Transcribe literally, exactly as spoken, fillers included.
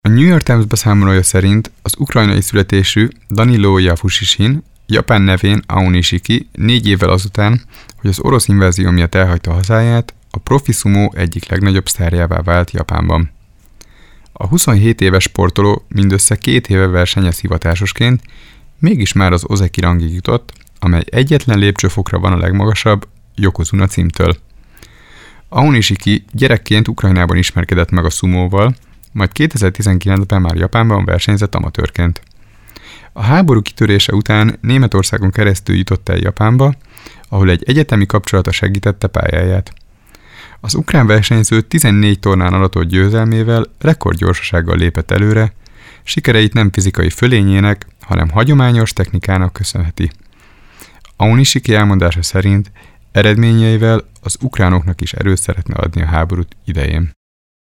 A New York Times beszámolója szerint az ukrajnai születésű Danilo Jafusishin japán nevén Aon Ishiki négy évvel azután, hogy az orosz invázió miatt elhagyta hazáját, a profi szumó egyik legnagyobb sztárjává vált Japánban. A huszonhét éves sportoló mindössze két éve versenyez hivatásosként, mégis már az Ozeki rangig jutott, amely egyetlen lépcsőfokra van a legmagasabb, Yokozuna címtől. Aon Ishiki gyerekként Ukrajnában ismerkedett meg a szumóval, majd kétezer-tizenkilencben már Japánban versenyzett amatőrként. A háború kitörése után Németországon keresztül jutott el Japánba, ahol egy egyetemi kapcsolata segítette pályáját. Az ukrán versenyző tizennégy tornán aratott győzelmével rekordgyorsasággal lépett előre, sikereit nem fizikai fölényének, hanem hagyományos technikának köszönheti. Aon Ishiki elmondása szerint eredményeivel az ukránoknak is erőt szeretne adni a háború idején.